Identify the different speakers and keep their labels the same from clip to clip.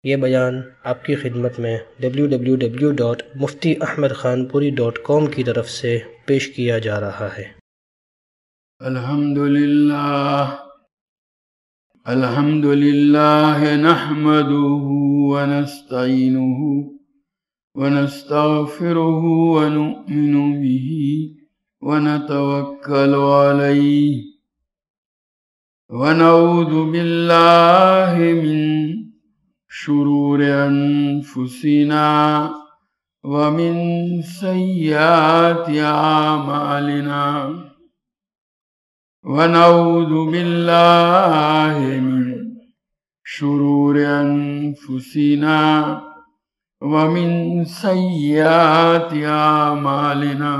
Speaker 1: یہ بیان آپ کی خدمت میں www.muftiahmedkhanpuri.com کی طرف سے پیش کیا جا رہا ہے۔
Speaker 2: الحمد للہ نحمده ونستعینه ونستغفره ونؤمن به ونتوکل علیہ ونعوذ باللہ من شرور انفسنا ومن سیئات اعمالنا ونعوذ باللہ من شرور انفسنا ومن سیئات اعمالنا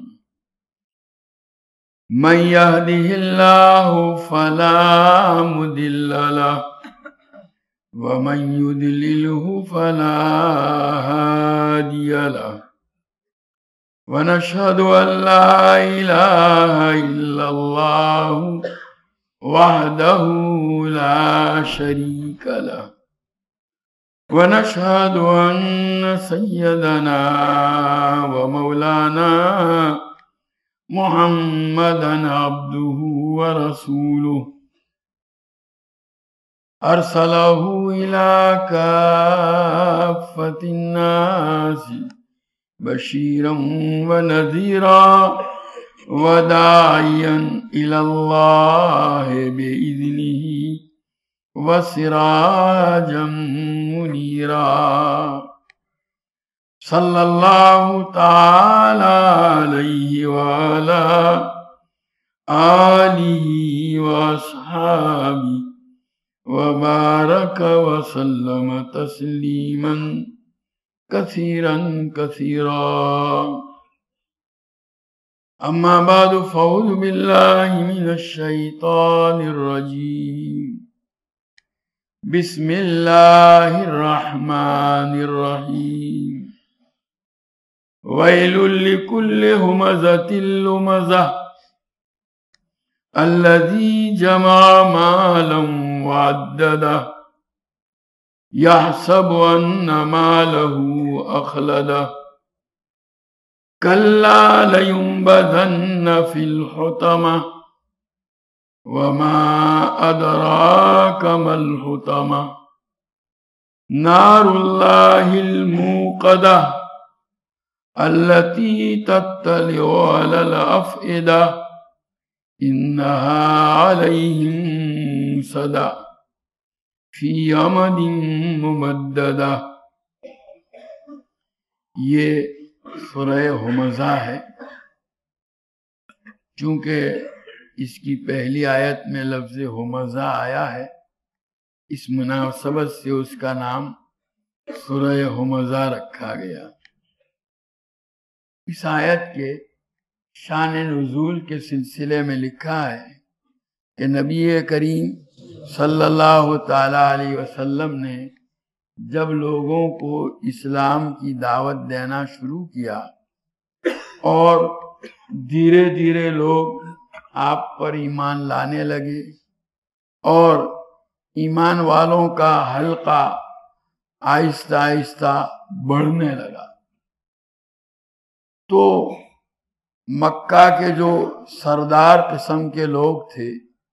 Speaker 2: من يهده الله فلا مضل له ومن يضلله فلا هادي له ونشهد أن لا إله إلا الله وحده لا شريك له ونشهد أن سيدنا ومولانا محمدا عبده ورسوله أرسله إلى كافة الناس بشيرا ونذيرا وداعيا إلى الله بإذنه وسراجا منيرا صلى الله تعالى عليه وعلى آله وأصحابه وبارك وسلم تسليما كثيرا كثيرا أما بعد فأعوذ بالله من الشيطان الرجيم بسم الله الرحمن الرحيم ويل لكل همزة لمزة الذي جمع مالا وعدده يحسب أن ماله أخلده كلا لينبذن في الحطمة وما أدراك ما الحطمة نار الله الموقدة التي تطلع على الأفئدة إنها عليهم مؤصدة فی عمد ممددہ۔ یہ سورہ ہمزہ ہے۔ چونکہ اس کی پہلی آیت میں لفظ ہمزہ آیا ہے، اس مناسبت سے اس کا نام سورہ ہمزہ رکھا گیا۔ اس آیت کے شان نزول کے سلسلے میں لکھا ہے کہ نبی کریم صلی اللہ تعالی علیہ وسلم نے جب لوگوں کو اسلام کی دعوت دینا شروع کیا اور دھیرے دھیرے لوگ آپ پر ایمان لانے لگے اور ایمان والوں کا حلقہ آہستہ آہستہ بڑھنے لگا، تو مکہ کے جو سردار قسم کے لوگ تھے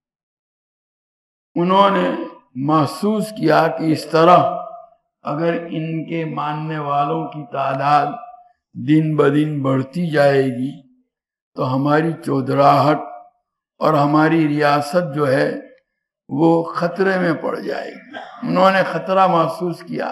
Speaker 2: انہوں نے محسوس کیا کہ اس طرح اگر ان کے ماننے والوں کی تعداد دن بدن بڑھتی جائے گی تو ہماری چودراہٹ اور ہماری ریاست جو ہے وہ خطرے میں پڑ جائے گی۔ انہوں نے خطرہ محسوس کیا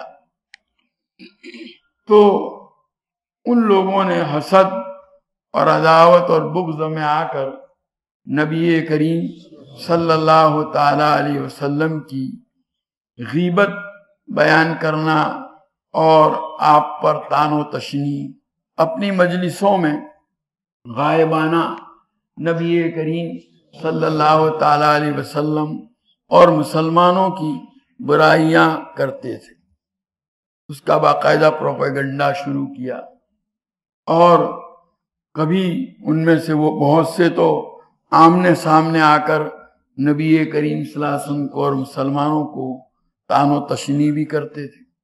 Speaker 2: تو ان لوگوں نے حسد اور عداوت اور بغض میں آ کر نبی کریم صلی اللہ تعالی علیہ وسلم کی غیبت بیان کرنا اور آپ پر طعن و تشنیع اپنی مجلسوں میں غائبانہ نبی کریم صلی اللہ تعالی علیہ وسلم اور مسلمانوں کی برائیاں کرتے تھے۔ اس کا باقاعدہ پروپیگنڈا شروع کیا، اور کبھی ان میں سے وہ بہت سے تو آمنے سامنے آ کر نبی کریم صلی اللہ علیہ وسلم کو اور مسلمانوں کو طعن و تشنیع بھی کرتے تھے۔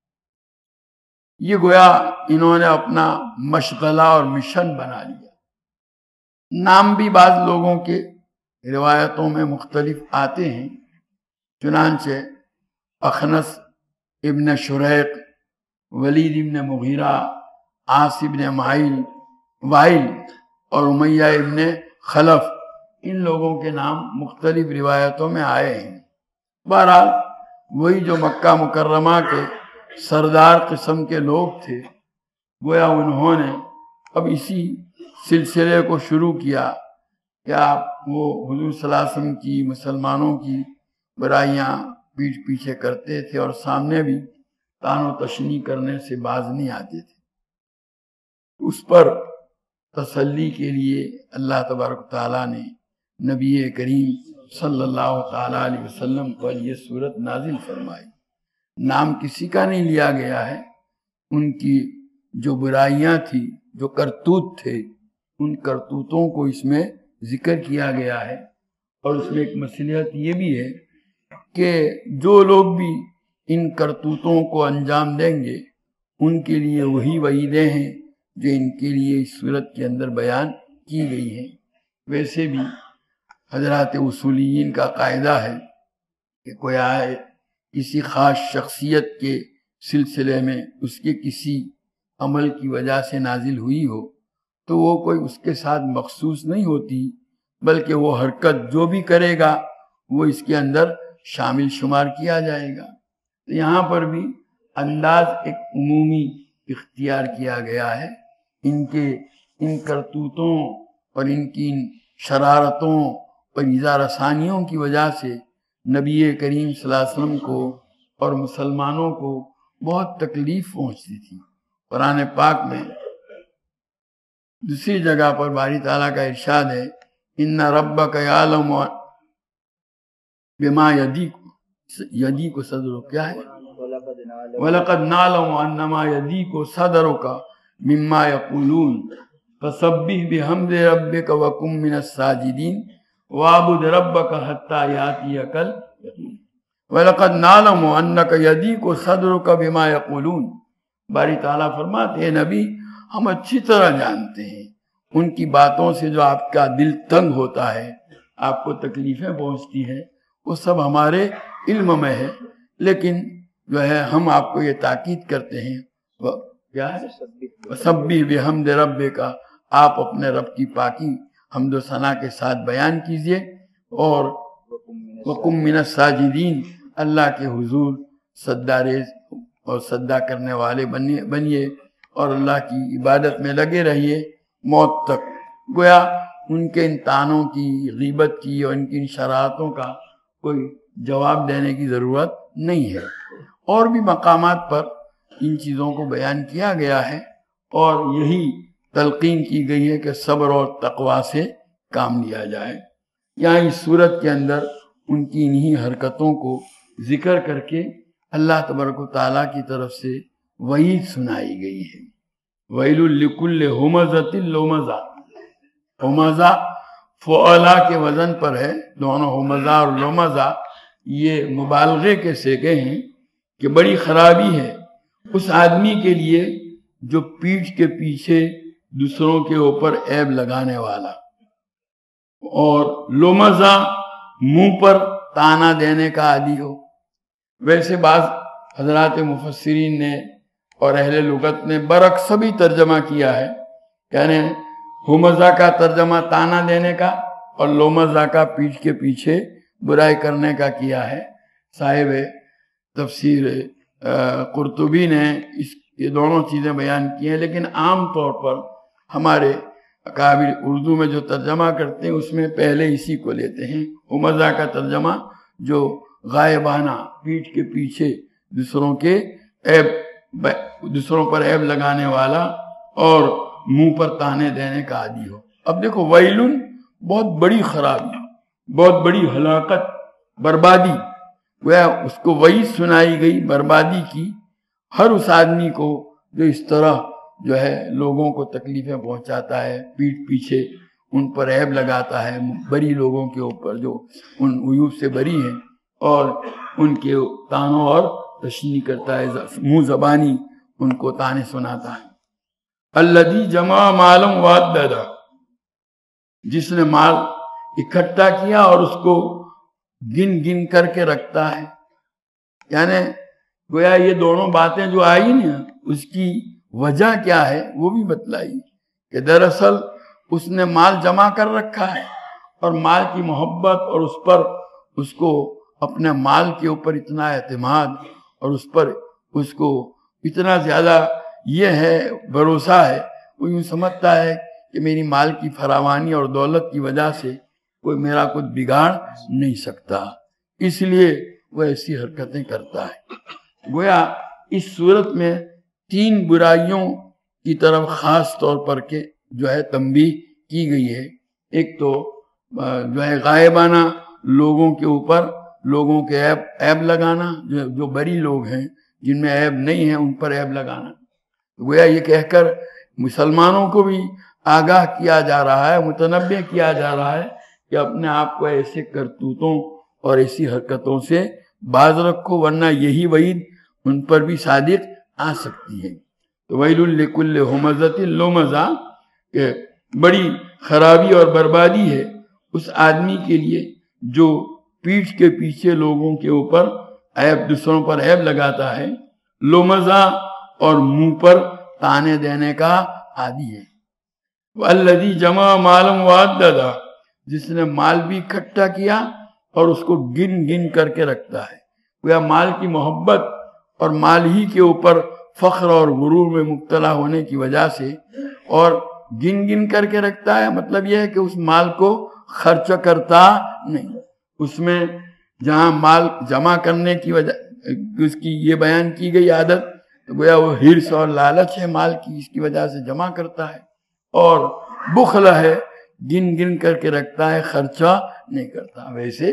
Speaker 2: یہ گویا انہوں نے اپنا مشغلہ اور مشن بنا لیا۔ نام بھی بعض لوگوں کے روایتوں میں مختلف آتے ہیں، چنانچہ اخنس ابن شریق، ولید ابن مغیرہ، عاص ابن وائل اور امیہ ابن خلف، ان لوگوں کے نام مختلف روایتوں میں آئے ہیں۔ بہرحال وہی جو مکہ مکرمہ کے سردار قسم کے لوگ تھے، گویا انہوں نے اب اسی سلسلے کو شروع کیا کہ آپ وہ حضور صلی اللہ علیہ وسلم کی، مسلمانوں کی برائیاں پیٹھ پیچھے کرتے تھے اور سامنے بھی طعن و تشنیع کرنے سے باز نہیں آتے تھے۔ اس پر تسلی کے لیے اللہ تبارک تعالیٰ نے نبی کریم صلی اللہ تعالیٰ علیہ وسلم پر یہ صورت نازل فرمائی۔ نام کسی کا نہیں لیا گیا ہے، ان کی جو برائیاں تھی، جو کرتوت تھے، ان کرتوتوں کو اس میں ذکر کیا گیا ہے۔ اور اس میں ایک مصلحت یہ بھی ہے کہ جو لوگ بھی ان کرتوتوں کو انجام دیں گے، ان کے لیے وہی وعیدیں ہیں جو ان کے لیے اس صورت کے اندر بیان کی گئی ہیں۔ ویسے بھی حضرات اصولیین کا قاعدہ ہے کہ کوئی آئے کسی خاص شخصیت کے سلسلے میں اس کے کسی عمل کی وجہ سے نازل ہوئی ہو تو وہ کوئی اس کے ساتھ مخصوص نہیں ہوتی، بلکہ وہ حرکت جو بھی کرے گا وہ اس کے اندر شامل شمار کیا جائے گا۔ تو یہاں پر بھی انداز ایک عمومی اختیار کیا گیا ہے۔ ان کرتوتوں اور ان کی شرارتوں اور ایذا رسانیوں کی وجہ سے نبی کریم صلی اللہ علیہ وسلم کو اور مسلمانوں کو بہت تکلیف پہنچتی تھی۔ قرآن پاک میں دوسری جگہ پر باری تعالیٰ کا ارشاد ہے، ان ربک یعلم بما یضیق صدرک، کیا ہے؟ وَلَقَدْ نَعْلَمُ أَنَّمَا يَضِيقُ صَدْرُكَ مِمَّا يَقُولُونَ فَسَبِّحْ بِحَمْدِ رَبِّكَ وَكُن مِّنَ السَّاجِدِينَ وَاعْبُدْ رَبَّكَ حَتَّى يَأْتِيَكَ الْيَقِينُ۔ وَلَقَدْ نَعْلَمُ أَنَّكَ يَضِيقُ صَدْرُكَ بِمَا يَقُولُونَ، باری تعالیٰ فرماتے ہیں نبی ہم اچھی طرح جانتے ہیں ان کی باتوں سے جو آپ کا دل تنگ ہوتا ہے، آپ کو تکلیفیں پہنچتی ہیں، وہ سب ہمارے علم میں ہے، لیکن جو ہے ہم آپ کو یہ تاکید کرتے ہیں کیا ہے؟ وَسَبِّحْ بِحَمْدِ رَبِّكَ، آپ اپنے رب کی پاکی حمد و ثنا کے ساتھ بیان کیجئے، اور وَقُم مِّنَ السَّاجِدِينَ، اللہ کے حضور سجدہ اور سجدہ کرنے والے بنیے اور اللہ کی عبادت میں لگے رہیے موت تک۔ گویا ان کے ان طعنوں کی، غیبت کی اور ان کی ان شرارتوں کا کوئی جواب دینے کی ضرورت نہیں ہے۔ اور بھی مقامات پر ان چیزوں کو بیان کیا گیا ہے اور یہی تلقین کی گئی ہے کہ صبر اور تقوی سے کام لیا جائے۔ یہاں اس صورت کے اندر ان کی انہی حرکتوں کو ذکر کر کے اللہ تبارک و تعالیٰ کی طرف سے وعید سنائی گئی ہے۔ وَيْلٌ لِكُلِّ ہُمَزَةٍ لُمَزَةٍ، ہمزہ فعلا کے وزن پر ہے، دونوں ہمزہ اور لمزہ یہ مبالغے کے صیغے ہیں کہ بڑی خرابی ہے اس آدمی کے لیے جو پیٹھ کے پیچھے دوسروں کے اوپر عیب لگانے والا، اور لمزہ منہ پر تانا دینے کا عادی ہو۔ ویسے بعض حضرات مفسرین نے اور اہل لغت نے برعکس بھی ترجمہ کیا ہے، یعنی ہمزہ کا ترجمہ تانا دینے کا اور لمزہ کا پیٹھ کے پیچھے برائی کرنے کا کیا ہے۔ صاحب تفسیر قرطبی نے یہ دونوں چیزیں بیان کی ہیں، لیکن عام طور پر ہمارے اکابر اردو میں جو ترجمہ کرتے ہیں اس میں پہلے اسی کو لیتے ہیں، ہمزہ کا ترجمہ جو غائبانہ پیٹھ کے پیچھے دوسروں پر عیب لگانے والا اور منہ پر تانے دینے کا عادی ہو۔ اب دیکھو ویلن بہت بڑی خرابی، بہت بڑی ہلاکت، بربادی، وہ اس کو وعید سنائی گئی بربادی کی ہر اس آدمی کو جو اس طرح جو ہے لوگوں کو تکلیفیں پہنچاتا ہے، پیٹھ پیچھے ان پر عیب لگاتا ہے، بری لوگوں کے اوپر جو ان عیوب سے بری ہیں اور ان کے طعنوں اور تشنیع کرتا ہے، منہ زبانی ان کو تانے سناتا ہے۔ الذی جمع مالا وعددا، جس نے مال اکٹھا کیا اور اس کو گن گن کر کے رکھتا ہے۔ یعنی گویا یہ دونوں باتیں جو آئی نا، اس کی وجہ کیا ہے وہ بھی بتلائی کہ دراصل اس نے مال جمع کر رکھا ہے، اور مال کی محبت اور اس پر اس کو اپنے مال کے اوپر اتنا اعتماد اور اس پر اس کو اتنا زیادہ یہ ہے بھروسہ ہے، وہ یوں سمجھتا ہے کہ میری مال کی فراوانی اور دولت کی وجہ سے کوئی میرا کچھ بگاڑ نہیں سکتا، اس لیے وہ ایسی حرکتیں کرتا ہے۔ گویا اس صورت میں 3 برائیوں کی طرف خاص طور پر کے جو ہے تنبیہ کی گئی ہے۔ ایک تو جو ہے غائبانہ لوگوں کے اوپر لوگوں کے عیب لگانا، جو بری لوگ ہیں جن میں عیب نہیں ہے ان پر عیب لگانا۔ گویا یہ کہہ کر مسلمانوں کو بھی آگاہ کیا جا رہا ہے، متنبہ کیا جا رہا ہے کہ اپنے آپ کو ایسے کرتوتوں اور ایسی حرکتوں سے باز رکھو، ورنہ یہی وعید ان پر بھی صادق آ سکتی ہے۔ تو ویل لکل ہمزۃ لمزہ، کہ بڑی خرابی اور بربادی ہے اس آدمی کے لیے جو پیٹھ کے پیچھے لوگوں کے اوپر عیب، دوسروں پر عیب لگاتا ہے، لمزہ اور منہ پر تانے دینے کا عادی ہے۔ والذی جمع مالا وعددا، جس نے مال بھی اکٹھا کیا اور اس کو گن گن کر کے رکھتا ہے۔ وہ مال کی محبت اور مال ہی کے اوپر فخر اور غرور میں مبتلا ہونے کی وجہ سے اور گن گن کر کے رکھتا ہے، مطلب یہ ہے کہ اس مال کو خرچ کرتا نہیں۔ اس میں جہاں مال جمع کرنے کی وجہ اس کی یہ بیان کی گئی عادت، تو گویا وہ حرص اور لالچ ہے مال کی، اس کی وجہ سے جمع کرتا ہے، اور بخل ہے، گن گن کر کے رکھتا ہے، خرچہ نہیں کرتا۔ ویسے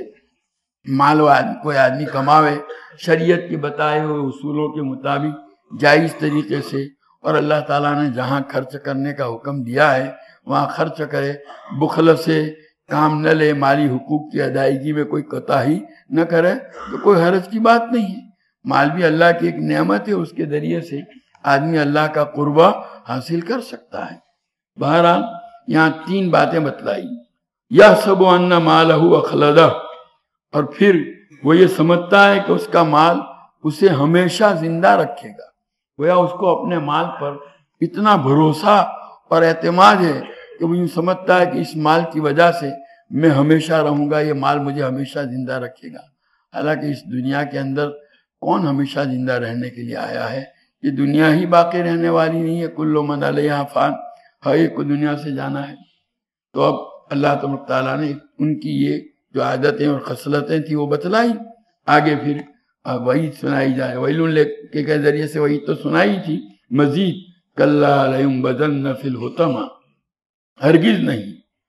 Speaker 2: مال کوئی آدمی کماوے شریعت کے بتائے ہوئے اصولوں کے مطابق جائز طریقے سے، اور اللہ تعالیٰ نے جہاں خرچ کرنے کا حکم دیا ہے وہاں خرچ کرے، بخل سے کام نہ لے، مالی حقوق کی ادائیگی میں کوئی کوتاہی نہ کرے، تو کوئی حرج کی بات نہیں ہے۔ مال بھی اللہ کی ایک نعمت ہے، اس کے ذریعے سے آدمی اللہ کا قربہ حاصل کر سکتا ہے۔ بہرحال یہاں 3 باتیں بتلائی۔ یحسب ان مالہ اخلدہ، اور پھر وہ یہ سمجھتا ہے کہ اس کا مال اسے ہمیشہ زندہ رکھے گا۔ گویا اس کو اپنے مال پر اتنا بھروسہ اور اعتماد ہے کہ وہ یوں سمجھتا ہے کہ اس مال کی وجہ سے میں ہمیشہ رہوں گا، یہ مال مجھے ہمیشہ زندہ رکھے گا۔ حالانکہ اس دنیا کے اندر کون ہمیشہ زندہ رہنے کے لیے آیا ہے؟ یہ دنیا ہی باقی رہنے والی نہیں ہے، کل من علیہا فان، ہر ایک کو دنیا سے جانا ہے۔ تو اب اللہ تبارک تعالیٰ نے ان کی یہ جو عادتیں اور خصلتیں تھیں وہ بتلائی، آگے پھر وعید سنائی جائے۔ ویل کے ذریعے سے وعید تو سنائی تھی، مزید کلا لینبذن فی الحطمہ، ہرگز نہیں،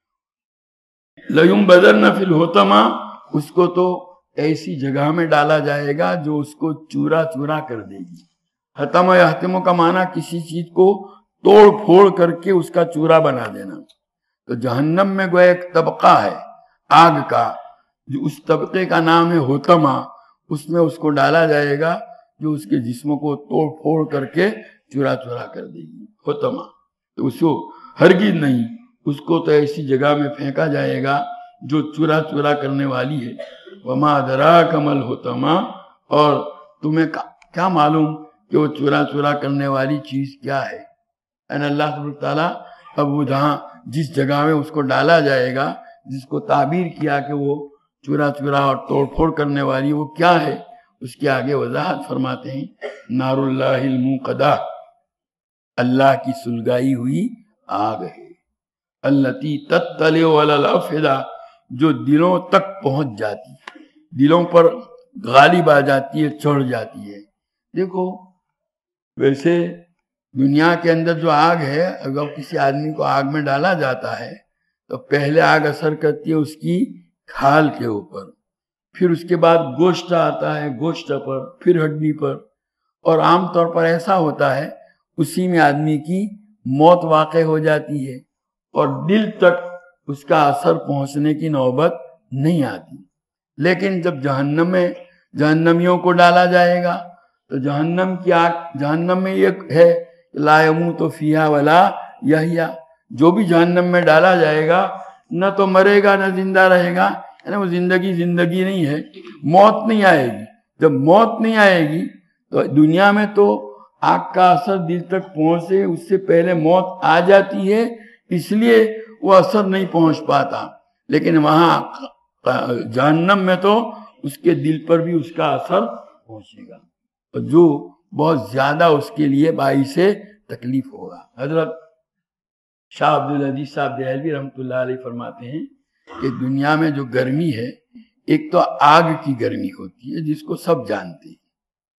Speaker 2: لینبذن فی الحطمہ، اس کو تو ایسی جگہ میں ڈالا جائے گا جو اس کو چورا چورا کر دے گی۔ حتمہ یحتمہ کا معنی کسی چیز کو توڑ پھوڑ کر کے اس کا چورا بنا دینا۔ تو جہنم میں گویا ایک طبقہ ہے آگ کا، جو اس طبقے کا نام ہے حطمہ، اس میں اس کو ڈالا جائے گا جو اس کے جسموں کو توڑ پھوڑ کر کے چورا چورا کر دے گی، حطمہ۔ تو اس کو ہرگز نہیں، اس کو تو ایسی جگہ میں پھینکا جائے گا جو چورا چورا کرنے والی ہے۔ وما ادراک ما الحطمہ، اور تمہیں کیا معلوم کہ وہ چورا چورا کرنے والی چیز کیا ہے؟ یعنی اللہ تبارک تعالیٰ اب وہ جہاں جس جگہ میں اس کو ڈالا جائے گا، جس کو تعبیر کیا کہ وہ چورا چورا اور توڑ پھوڑ کرنے والی، وہ کیا ہے اس کے آگے وضاحت فرماتے ہیں۔ نار اللہ الموقدہ، اللہ کی سلگائی ہوئی آگ ہے، التی تطلع علی الافئدہ، جو دلوں تک پہنچ جاتی ہے، دلوں پر غالب آ جاتی ہے، چڑھ جاتی ہے۔ دیکھو ویسے دنیا کے اندر جو آگ ہے، اگر کسی آدمی کو آگ میں ڈالا جاتا ہے تو پہلے آگ اثر کرتی ہے اس کی کھال کے اوپر، پھر اس کے بعد گوشت آتا ہے، گوشت پر، پھر ہڈی پر، اور عام طور پر ایسا ہوتا ہے اسی میں آدمی کی موت واقع ہو جاتی ہے اور دل تک اس کا اثر پہنچنے کی نوبت نہیں آتی۔ لیکن جب جہنم میں جہنمیوں کو ڈالا جائے گا تو جہنم کی آگ، جہنم میں یہ ہے لا یموت فیہا ولا یحییٰ، جو بھی جہنم میں ڈالا جائے گا نہ تو مرے گا نہ زندہ رہے گا، یعنی وہ زندگی نہیں ہے، موت نہیں آئے گی۔ جب موت نہیں آئے گی تو دنیا میں تو آگ کا اثر دل تک پہنچے اس سے پہلے موت آ جاتی ہے، اس لیے وہ اثر نہیں پہنچ پاتا، لیکن وہاں جہنم میں تو اس کے دل پر بھی اس کا اثر پہنچے گا، جو بہت زیادہ اس کے لیے باعث تکلیف ہوگا۔ حضرت شاہ عبدالعزیز صاحب دہلوی رحمۃ اللہ علیہ فرماتے ہیں کہ دنیا میں جو گرمی ہے، ایک تو آگ کی گرمی ہوتی ہے جس کو سب جانتے ہیں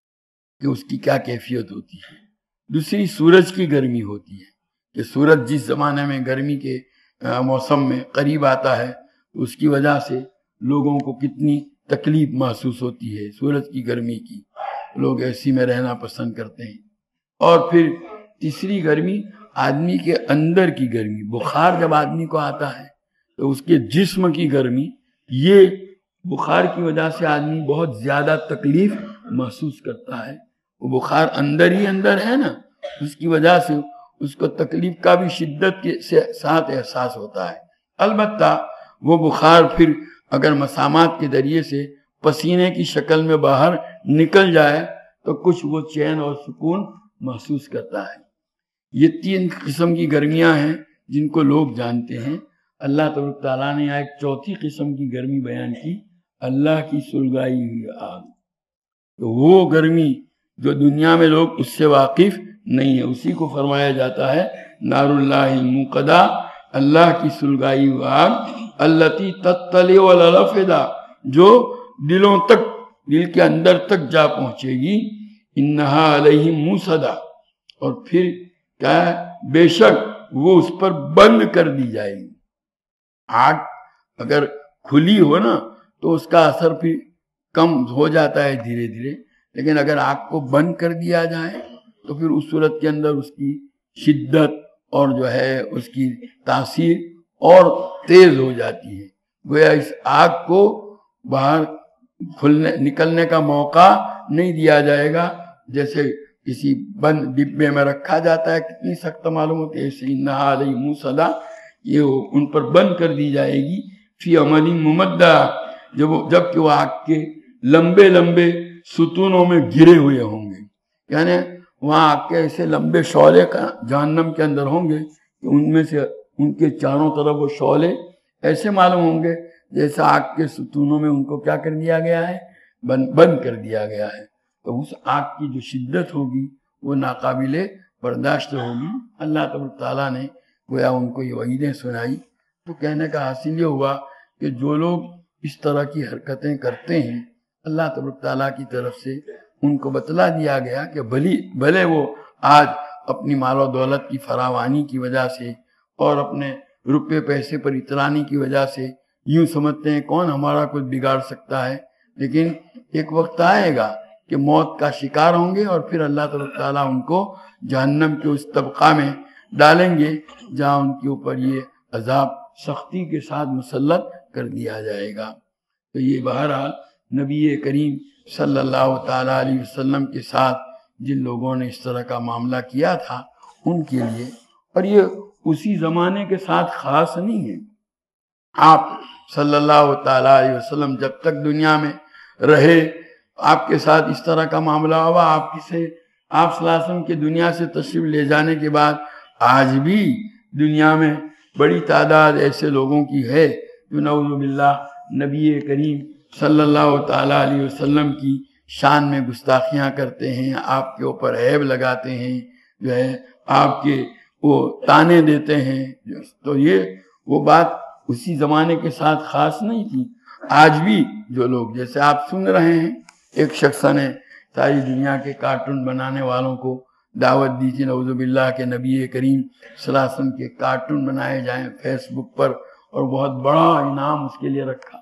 Speaker 2: کہ اس کی کیا کیفیت ہوتی ہے، دوسری سورج کی گرمی ہوتی ہے کہ سورج جس زمانے میں گرمی کے موسم میں قریب آتا ہے اس کی وجہ سے لوگوں کو کتنی تکلیف محسوس ہوتی ہے، سورج کی گرمی کی، لوگ ایسی میں رہنا پسند کرتے ہیں۔ اور پھر تیسری گرمی آدمی کے اندر کی گرمی، بخار جب آدمی کو آتا ہے تو اس کے جسم کی گرمی، یہ بخار کی وجہ سے آدمی بہت زیادہ تکلیف محسوس کرتا ہے، وہ بخار اندر ہی اندر ہے نا، اس کی وجہ سے اس کو تکلیف کا بھی شدت کے ساتھ احساس ہوتا ہے۔ البتہ وہ بخار پھر اگر مسامات کے ذریعے سے پسینے کی شکل میں باہر نکل جائے تو کچھ وہ چین اور سکون محسوس کرتا ہے۔ یہ تین قسم کی گرمیاں ہیں جن کو لوگ جانتے ہیں۔ اللہ تبارک تعالیٰ نے ایک چوتھی قسم کی گرمی بیان کی، اللہ کی سلگائی ہوئی آگ، تو وہ گرمی جو دنیا میں لوگ اس سے واقف نہیں ہے، اسی کو فرمایا جاتا ہے نار اللہ الموقدہ، اللہ کی سلگائی ہوئی آگ، التی تطلع علی الافئدہ، جو دلوں تک، دل کے اندر تک جا پہنچے گی، انہا علیہم موصدہ، اور پھر کیا ہے، بے شک وہ اس پر بند کر دی جائے گی۔ آگ اگر کھلی ہو نا تو اس کا اثر پھر کم ہو جاتا ہے دھیرے دھیرے، لیکن اگر آگ کو بند کر دیا جائے تو پھر اس صورت کے اندر اس کی شدت اور جو ہے اس کی تاثیر اور تیز ہو جاتی ہے، گویا اس آگ کو باہر نکلنے کا موقع نہیں دیا جائے گا، جیسے کسی بند ڈبے میں رکھا جاتا ہے، کتنی سخت معلوم ہوتی ہے، ایسے انہا علیہم موصدہ، یہ ان پر بند کر دی جائے گی، فی عمل ممدہ، جب کہ وہ آگ کے لمبے لمبے ستونوں میں گرے ہوئے ہوں گے، یعنی وہاں آگ کے ایسے لمبے شعلے جہنم کے اندر ہوں گے کہ ان میں سے ان کے چاروں طرف وہ شعلے ایسے معلوم ہوں گے جیسے آگ کے ستونوں میں ان کو کیا کر دیا گیا ہے، بند کر دیا گیا ہے۔ تو اس آگ کی جو شدت ہوگی وہ ناقابل برداشت ہوگی۔ اللہ تبارک تعالیٰ نے گویا ان کو یہ وعیدیں سنائی، تو کہنے کا حاصل یہ ہوا کہ جو لوگ اس طرح کی حرکتیں کرتے ہیں، اللہ تبارک تعالیٰ کی طرف سے ان کو بتلا دیا گیا کہ بھلے وہ آج اپنی مال و دولت کی فراوانی کی وجہ سے اور اپنے روپے پیسے پر اترانی کی وجہ سے یوں سمجھتے ہیں کون ہمارا کچھ بگاڑ سکتا ہے، لیکن ایک وقت آئے گا کہ موت کا شکار ہوں گے اور پھر اللہ تبارک تعالیٰ ان کو جہنم کے اس طبقہ میں ڈالیں گے جہاں ان کے اوپر یہ عذاب سختی کے ساتھ مسلط کر دیا جائے گا۔ تو یہ بہرحال نبی کریم صلی اللہ تعالیٰ علیہ وسلم کے ساتھ جن لوگوں نے اس طرح کا معاملہ کیا تھا ان کے لیے، اور یہ اسی زمانے کے ساتھ خاص نہیں ہے، آپ صلی اللہ تعالیٰ علیہ وسلم جب تک دنیا میں رہے آپ کے ساتھ اس طرح کا معاملہ ہوا، آپ صلی اللہ علیہ وسلم کے دنیا سے تشریف لے جانے کے بعد آج بھی دنیا میں بڑی تعداد ایسے لوگوں کی ہے جو نعوذ باللہ نبی کریم صلی اللہ تعالیٰ علیہ وسلم کی شان میں گستاخیاں کرتے ہیں، آپ کے اوپر عیب لگاتے ہیں، جو ہے آپ کے وہ تانے دیتے ہیں، تو یہ وہ بات اسی زمانے کے ساتھ خاص نہیں تھی۔ آج بھی جو لوگ، جیسے آپ سن رہے ہیں، ایک شخص نے ساری دنیا کے کارٹون بنانے والوں کو دعوت دی تھی نعوذ باللہ کہ نبی کریم صلی اللہ علیہ وسلم کے کارٹون بنائے جائیں فیس بک پر، اور بہت بڑا انعام اس کے لیے رکھا۔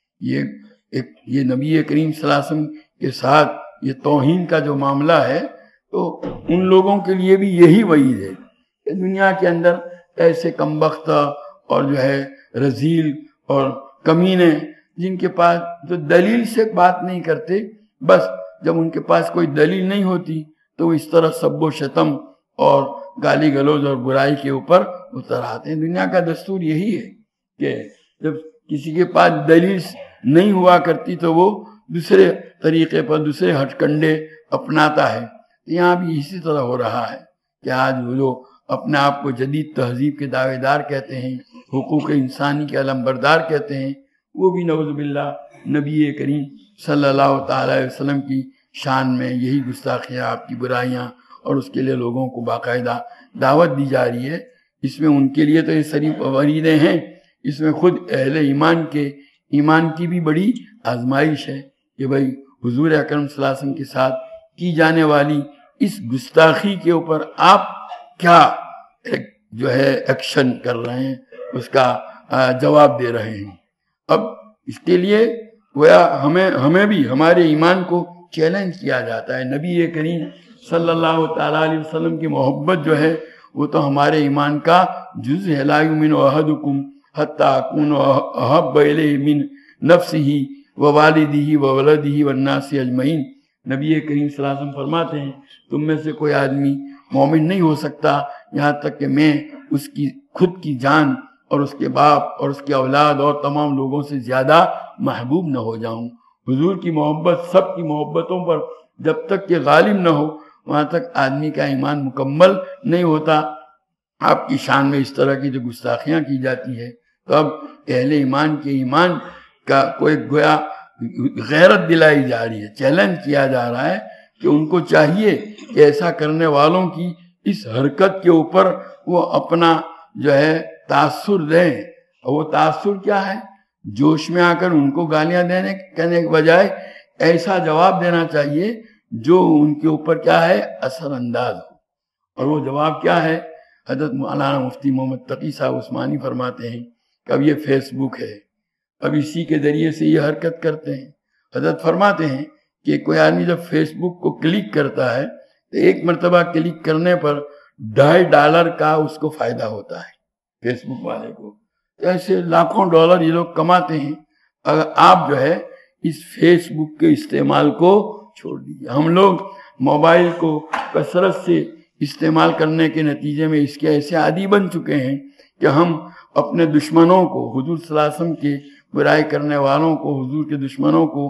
Speaker 2: یہ نبی کریم صلی اللہ علیہ وسلم کے ساتھ یہ توہین کا جو معاملہ ہے، تو ان لوگوں کے لیے بھی یہی وعید ہے کہ دنیا کے اندر ایسے کمبخت اور جو ہے رذیل اور کمینے جن کے پاس جو دلیل سے بات نہیں کرتے، بس جب ان کے پاس کوئی دلیل نہیں ہوتی تو وہ اس طرح سب و شتم اور گالی گلوز اور برائی کے اوپر اتر آتے ہیں۔ دنیا کا دستور یہی ہے کہ جب کسی کے پاس دلیل نہیں ہوا کرتی تو وہ دوسرے طریقے پر دوسرے ہتھ کنڈے اپناتا ہے۔ یہاں بھی اسی طرح ہو رہا ہے کہ آج وہ جو اپنے آپ کو جدید تہذیب کے دعوے دار کہتے ہیں، حقوق انسانی کے علمبردار کہتے ہیں، وہ بھی نعوذ باللہ نبی کریم صلی اللہ تعالیٰ علیہ وسلم کی شان میں یہی گستاخیاں، آپ کی برائیاں، اور اس کے لیے لوگوں کو باقاعدہ دعوت دی جا رہی ہے۔ اس میں ان کے لیے تو یہ شریف وریدیں ہیں، اس میں خود اہل ایمان کے ایمان کی بھی بڑی آزمائش ہے کہ بھائی حضور اکرم صلی اللہ علیہ وسلم کے ساتھ کی جانے والی اس گستاخی کے اوپر آپ کیا جو ہے ایکشن کر رہے ہیں، اس کا جواب دے رہے ہیں۔ اب اس کے لیے گویا ہمیں بھی ہمارے ایمان کو چیلنج کیا جاتا ہے۔ نبی کریم صلی اللہ تعالیٰ علیہ وسلم کی محبت جو ہے وہ تو ہمارے ایمان کا جز ہے۔ لا یؤمن احدکم حتی اکون احب الیہ من نفسہ ووالدہ وولدہ والناس اجمعین۔ نبی کریم صلی اللہ علیہ وسلم فرماتے ہیں تم میں سے کوئی آدمی مومن نہیں ہو سکتا یہاں تک کہ میں اس کی خود کی جان اور اس کے باپ اور اس کی اولاد اور تمام لوگوں سے زیادہ محبوب نہ ہو جاؤں۔ حضور کی محبت سب کی محبتوں پر جب تک کہ غالب نہ ہو وہاں تک آدمی کا ایمان مکمل نہیں ہوتا۔ آپ کی شان میں اس طرح کی جو گستاخیاں کی جاتی ہے تو اب اہل ایمان کے ایمان کا کوئی گویا غیرت دلائی جا رہی ہے، چیلنج کیا جا رہا ہے کہ ان کو چاہیے کہ ایسا کرنے والوں کی اس حرکت کے اوپر وہ اپنا جو ہے تاثر دیں۔ اور وہ تاثر کیا ہے؟ جوش میں آ کر ان کو گالیاں کہنے کے بجائے ایسا جواب دینا چاہیے جو ان کے اوپر کیا ہے اثر انداز ہو۔ اور وہ جواب کیا ہے؟ حضرت مولانا مفتی محمد تقی صاحب عثمانی فرماتے ہیں کہ اب یہ فیس بک ہے، اب اسی کے ذریعے سے یہ حرکت کرتے ہیں۔ حضرت فرماتے ہیں کہ کوئی آدمی جب فیس بک کو کلک کرتا ہے تو ایک مرتبہ کلک کرنے پر $2.5 کا اس کو فائدہ ہوتا ہے فیس بک والے کو۔ ایسے لاکھوں ڈالر یہ لوگ کماتے ہیں۔ اگر آپ جو ہے اس فیس بک کے استعمال کو چھوڑ دیجیے۔ ہم لوگ موبائل کو کثرت سے استعمال کرنے کے نتیجے میں اس کے ایسے عادی بن چکے ہیں کہ ہم اپنے دشمنوں کو، حضور صلی اللہ علیہ وسلم کے برائی کرنے والوں کو، حضور کے دشمنوں کو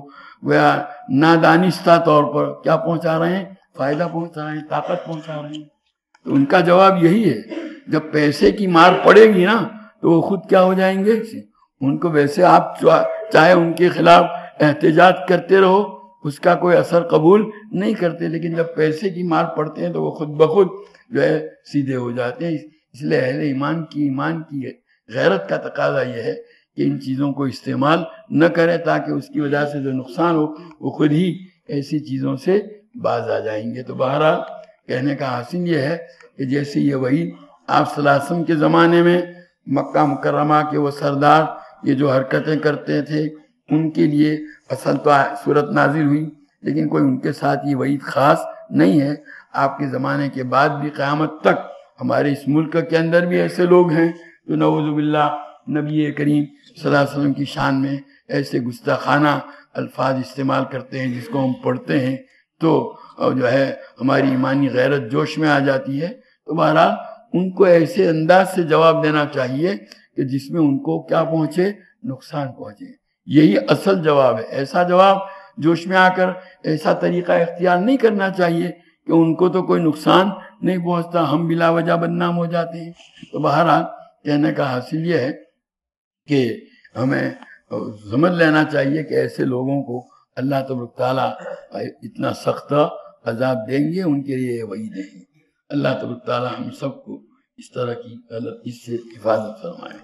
Speaker 2: نادانستہ طور پر کیا پہنچا رہے ہیں؟ فائدہ پہنچا رہے ہیں، طاقت پہنچا رہے ہیں۔ تو ان کا جواب یہی ہے، جب پیسے کی مار پڑے گی نا تو وہ خود کیا ہو جائیں گے؟ ان کو ویسے آپ چاہے ان کے خلاف احتجاج کرتے رہو اس کا کوئی اثر قبول نہیں کرتے، لیکن جب پیسے کی مار پڑتے ہیں تو وہ خود بخود جو ہے سیدھے ہو جاتے ہیں۔ اس لیے اہل ایمان کی غیرت کا تقاضا یہ ہے کہ ان چیزوں کو استعمال نہ کریں تاکہ اس کی وجہ سے جو نقصان ہو وہ خود ہی ایسی چیزوں سے باز آ جائیں گے۔ تو بہرحال کہنے کا حاصل یہ ہے کہ جیسے یہ وحی آپ صلی اللہ علیہ وسلم کے زمانے میں مکہ مکرمہ کے وہ سردار یہ جو حرکتیں کرتے تھے ان کے لیے اصل تو صورت نازل ہوئی، لیکن کوئی ان کے ساتھ یہ وعید خاص نہیں ہے۔ آپ کے زمانے کے بعد بھی قیامت تک ہمارے اس ملک کے اندر بھی ایسے لوگ ہیں جو نعوذ باللہ نبی کریم صلی اللہ علیہ وسلم کی شان میں ایسے گستاخانہ الفاظ استعمال کرتے ہیں جس کو ہم پڑھتے ہیں تو جو ہے ہماری ایمانی غیرت جوش میں آ جاتی ہے۔ تو بہرحال ان کو ایسے انداز سے جواب دینا چاہیے کہ جس میں ان کو کیا پہنچے؟ نقصان پہنچے۔ یہی اصل جواب ہے۔ ایسا جواب جوش میں آ کر ایسا طریقہ اختیار نہیں کرنا چاہیے کہ ان کو تو کوئی نقصان نہیں پہنچتا، ہم بلا وجہ بدنام ہو جاتے ہیں۔ تو بہرحال کہنے کا حاصل یہ ہے کہ ہمیں سمجھ لینا چاہیے کہ ایسے لوگوں کو اللہ تبارک تعالیٰ اتنا سخت عذاب دیں گے، ان کے لیے وعیدیں ہیں۔ اللہ تبارک تعالیٰ ہم سب کو اس طرح کی اس سے حفاظت فرمائے۔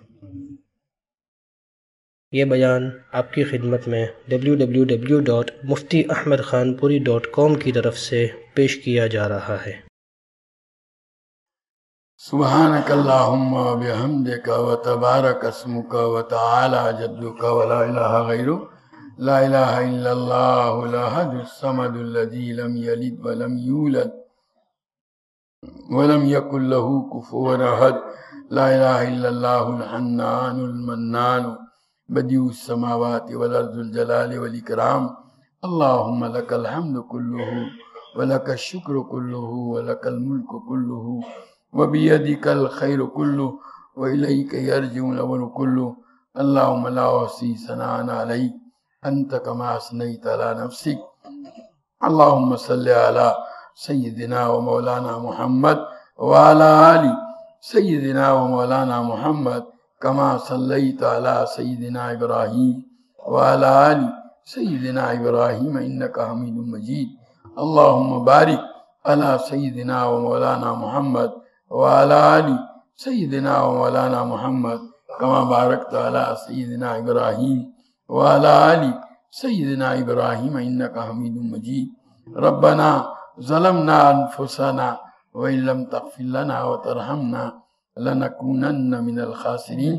Speaker 1: یہ بیان آپ کی خدمت میں www.muftiahmedkhanpuri.com کی طرف سے پیش کیا جا رہا ہے۔
Speaker 2: سبحانک اللہم و بحمدک و تبارک اسمک و تعالی جدک و لا الہ غیرک، لا الہ الا اللہ الاحد الصمد الذی لم یلد ولم یولد ولم یکن له کفوا احد، لا الہ الا اللہ الحنان المنان بدیع السماوات والارض الجلال والاکرام، اللهم لك الحمد كله ولك الشكر كله ولك الملك كله وبيدك الخير كله وإليك يرجع الأمر كله اللهم لا أحصي ثناء عليك أنت كما أثنيت على نفسك اللهم صل على سيدنا ومولانا محمد وعلى آل سيدنا ومولانا محمد كما صليت على سيدنا إبراهيم وعلى آل سيدنا إبراهيم إنك حميد مجيد اللهم بارك على سيدنا ومولانا محمد وعلى آل سيدنا ومولانا محمد كما باركت على سيدنا إبراهيم وعلى آل سيدنا إبراهيم إنك حميد مجيد ربنا ظلمنا أنفسنا وإن لم تغفر لنا وترحمنا لنكونن من الخاسرين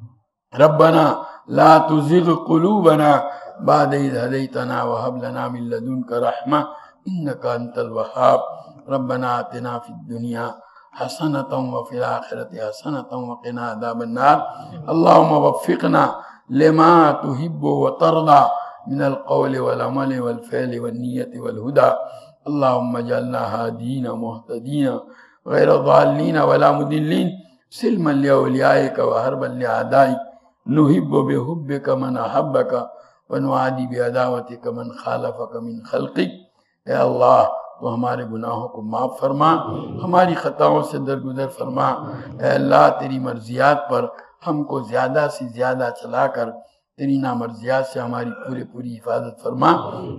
Speaker 2: ربنا لا تزغ قلوبنا بعد إذ هديتنا وهب لنا من لدنك رحمة إنك أنت الوهاب ربنا آتنا في الدنيا حسنة وفي الآخرة حسنة وقنا عذاب النار اللهم وفقنا لما تحب وترضى من القول والعمل والفعل والنية والهدى اللهم اجعلنا هادين مهتدين غير ضالين ولا مضلين سلما لأوليائك وحربا لأعدائك نحب بحبك من أحبك ونعادي بعداوتك من خالفك من خلقك اے اللہ تو ہمارے گناہوں کو معاف فرما ہماری خطاؤں سے درگزر فرما اے اللہ تیری مرضیات پر ہم کو زیادہ سے زیادہ چلا کر تیری نامرضیات سے ہماری پوری حفاظت فرما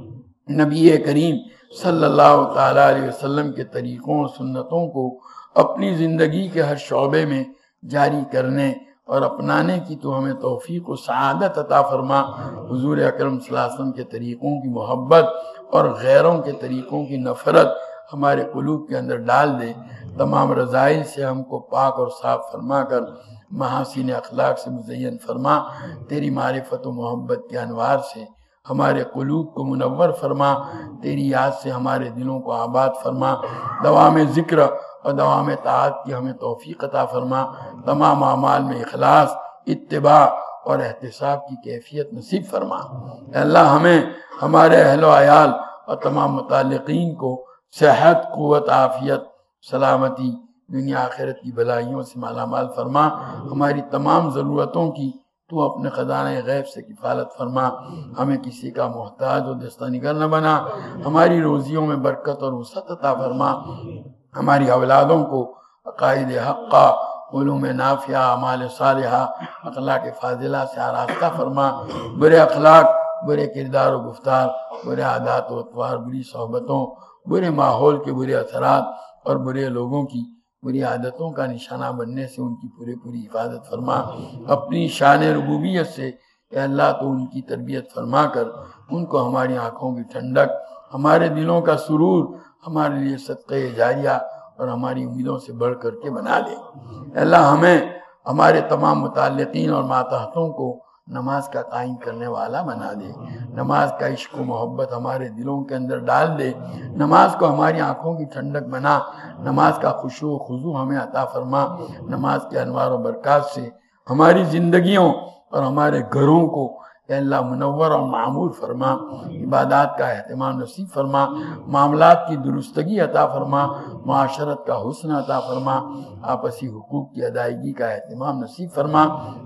Speaker 2: نبی کریم صلی اللہ تعالیٰ علیہ وسلم کے طریقوں اور سنتوں کو اپنی زندگی کے ہر شعبے میں جاری کرنے اور اپنانے کی تو ہمیں توفیق و سعادت عطا فرما حضور اکرم صلی اللہ علیہ وسلم کے طریقوں کی محبت اور غیروں کے طریقوں کی نفرت ہمارے قلوب کے اندر ڈال دے تمام رذائل سے ہم کو پاک اور صاف فرما کر محاسن اخلاق سے مزین فرما تیری معرفت و محبت کے انوار سے ہمارے قلوب کو منور فرما تیری یاد سے ہمارے دلوں کو آباد فرما دوام ذکر اور دوام طاعت کی ہمیں توفیق عطا فرما تمام اعمال میں اخلاص اتباع اور احتساب کی کیفیت نصیب فرما اے اللہ ہمیں ہمارے اہل و عیال اور تمام متعلقین کو صحت قوت عافیت سلامتی دنیا آخرت کی بلائیوں سے مالا مال فرما ہماری تمام ضرورتوں کی تو اپنے خزانہ غیب سے کفالت فرما ہمیں کسی کا محتاج و دستانگر نہ بنا ہماری روزیوں میں برکت اور وسعت عطا فرما ہماری اولادوں کو عقائد حقہ علوم نافعہ اعمال صالحہ اخلاق فاضلہ سے آراستہ فرما برے اخلاق برے کردار و گفتار برے عادات و اطوار بری صحبتوں برے ماحول کے برے اثرات اور برے لوگوں کی بری عادتوں کا نشانہ بننے سے ان کی پوری حفاظت فرما اپنی شان ربوبیت سے اے اللہ تو ان کی تربیت فرما کر ان کو ہماری آنکھوں کی ٹھنڈک ہمارے دلوں کا سرور ہمارے لیے صدقہ جاریہ اور ہماری امیدوں سے بڑھ کر کے بنا دے اے اللہ ہمیں ہمارے تمام متعلقین اور ماتحتوں کو نماز کا قائم کرنے والا بنا دے نماز کا عشق و محبت ہمارے دلوں کے اندر ڈال دے نماز کو ہماری آنکھوں کی ٹھنڈک بنا نماز کا خشوع و خضوع ہمیں عطا فرما نماز کے انوار و برکات سے ہماری زندگیوں اور ہمارے گھروں کو اے اللہ منور اور معمور فرما عبادات کا اہتمام نصیب فرما معاملات کی درستگی عطا فرما معاشرت کا حسن عطا فرما آپسی حقوق کی ادائیگی کا اہتمام نصیب فرما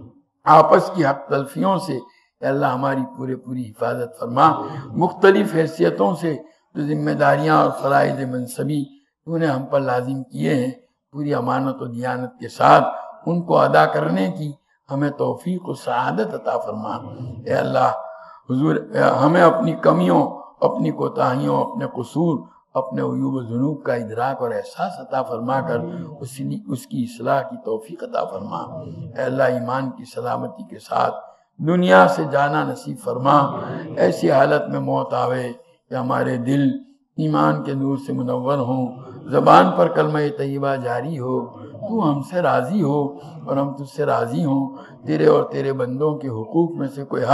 Speaker 2: آپس کی حق تلفیوں سے اے اللہ ہماری پوری حفاظت فرما مختلف حیثیتوں سے جو ذمہ داریاں اور فرائض منصبی تو نے ہم پر لازم کیے ہیں پوری امانت و دیانت کے ساتھ ان کو ادا کرنے کی ہمیں توفیق و سعادت عطا فرما اے اللہ حضور ہمیں اپنی کمیوں اپنی کوتاہیوں اپنے قصور اپنے عیوب و ذنوب کا ادراک اور احساس عطا فرما کر اس کی اصلاح کی توفیق عطا فرما اے اللہ ایمان کی سلامتی کے ساتھ دنیا سے جانا نصیب فرما ایسی حالت میں موت آوے کہ ہمارے دل ایمان کے نور سے منور ہوں زبان پر کلمہ طیبہ جاری ہو تو ہم سے راضی ہو اور ہم تجھ سے راضی ہوں تیرے اور تیرے بندوں کے حقوق میں سے کوئی حق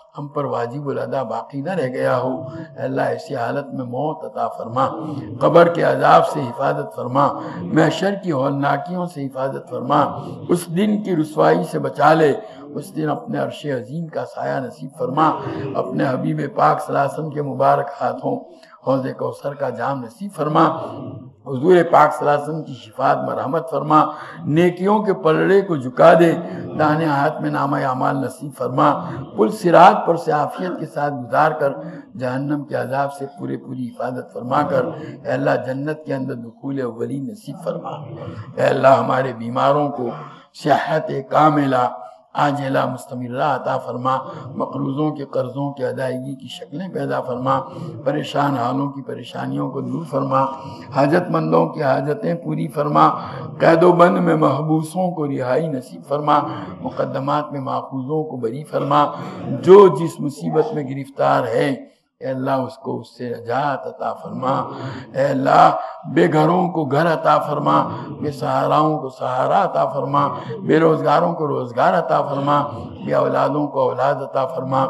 Speaker 2: ہم پر واجب الادا باقی نہ رہ گیا ہو، اے اللہ ایسی حالت میں موت عطا فرما، قبر کے عذاب سے حفاظت فرما، محشر کی ہولناکیوں سے حفاظت فرما، اس دن کی رسوائی سے بچا لے، اس دن اپنے عرش عظیم کا سایہ نصیب فرما، اپنے حبیب پاک صلی اللہ علیہ وسلم کے مبارک ہاتھوں حوض کوثر کا جام نصیب فرما، حضور پاک صلی اللہ علیہ وسلم کی شفاعت مرحمت فرما، نیکیوں کے پلڑے کو جھکا دے، داہنے ہاتھ میں نامہ اعمال نصیب فرما، پل صراط پر سے عافیت کے ساتھ گزار کر جہنم کے عذاب سے پوری حفاظت فرما کر اے اللہ جنت کے اندر دخول اولی نصیب فرما۔ اے اللہ ہمارے بیماروں کو صحت کاملہ عاجلہ مستمرہ عطا فرما، مقروضوں کے قرضوں کی ادائیگی کی شکلیں پیدا فرما، پریشان حالوں کی پریشانیوں کو دور فرما، حاجت مندوں کی حاجتیں پوری فرما، قید و بند میں محبوسوں کو رہائی نصیب فرما، مقدمات میں ماخوذوں کو بری فرما، جو جس مصیبت میں گرفتار ہے اے اللہ اس کو اس سے نجات عطا فرما، اے اللہ بے گھروں کو گھر عطا فرما، بے سہاراؤں کو سہارا عطا فرما، بے روزگاروں کو روزگار عطا فرما، بے اولادوں کو اولاد عطا فرما،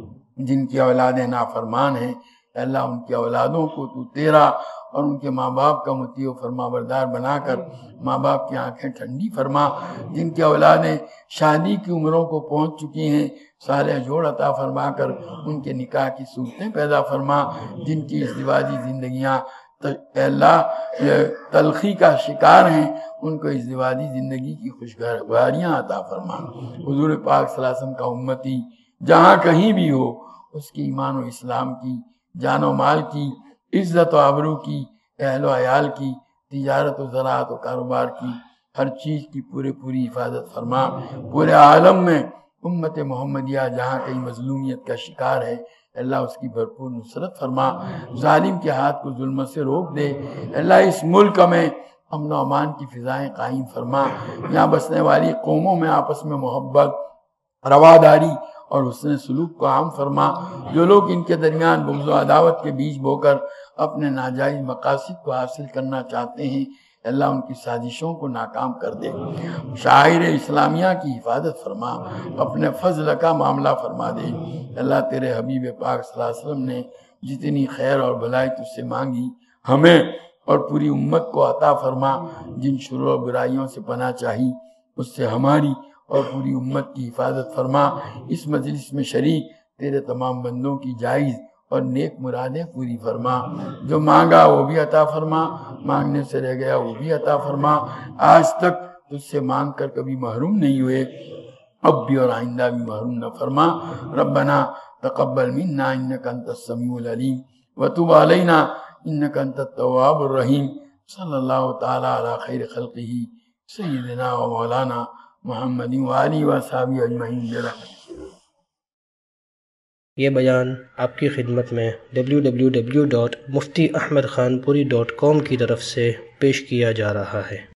Speaker 2: جن کی اولادیں نافرمان ہیں اے اللہ ان کی اولادوں کو تو تیرا اور ان کے ماں باپ کا مطیع و فرما بردار بنا کر ماں باپ کی آنکھیں ٹھنڈی فرما، جن کی اولادیں شادی کی عمروں کو پہنچ چکی ہیں صالح جوڑ عطا فرما کر ان کے نکاح کی صورتیں پیدا فرما، جن کی ازدواجی زندگیاں اے اللہ تلخی کا شکار ہیں ان کو ازدواجی زندگی کی خوشگواریاں عطا فرما، حضور پاک صلی اللہ علیہ وسلم کا امتی جہاں کہیں بھی ہو اس کی ایمان و اسلام کی، جان و مال کی، عزت و آبرو کی، اہل و عیال کی، تجارت و زراعت و کاروبار کی، ہر چیز کی پوری حفاظت فرما، پورے عالم میں امت محمدیہ جہاں کہیں مظلومیت کا شکار ہے اللہ اس کی بھرپور نصرت فرما، ظالم کے ہاتھ کو ظلم سے روک دے، اللہ اس ملک میں امن و امان کی فضائیں قائم فرما، یہاں بسنے والی قوموں میں آپس میں محبت، رواداری اور حسن سلوک کو عام فرما، جو لوگ ان کے درمیان بغض و عداوت کے بیج بو کر اپنے ناجائز مقاصد کو حاصل کرنا چاہتے ہیں اللہ ان کی سازشوں کو ناکام کر دے، شاعر اسلامیہ کی حفاظت فرما، اپنے فضل کا معاملہ فرما دے، اللہ تیرے حبیب پاک صلی اللہ علیہ وسلم نے جتنی خیر اور بھلائی تجھ سے مانگی ہمیں اور پوری امت کو عطا فرما، جن شرور و برائیوں سے پناہ چاہی اس سے ہماری اور پوری امت کی حفاظت فرما، اس مجلس میں شریک تیرے تمام بندوں کی جائز اور نیک مرادیں پوری فرما، جو مانگا وہ بھی عطا فرما، مانگنے سے رہ گیا وہ بھی عطا فرما، آج تک تجھ سے مانگ کر کبھی محروم نہیں ہوئے اب بھی اور آئندہ بھی محروم نہ فرما، ربنا تقبل منا انک انت السمیع العلیم وتب علینا انک انت التواب الرحیم، صلی اللہ تعالی علی خیر خلقہ سیدنا و مولانا محمد وآلہ وصحبہ اجمعین برحمتہ۔
Speaker 1: یہ بیان آپ کی خدمت میں www.muftyaahmedkhanpuri.com کی طرف سے پیش کیا جا رہا ہے۔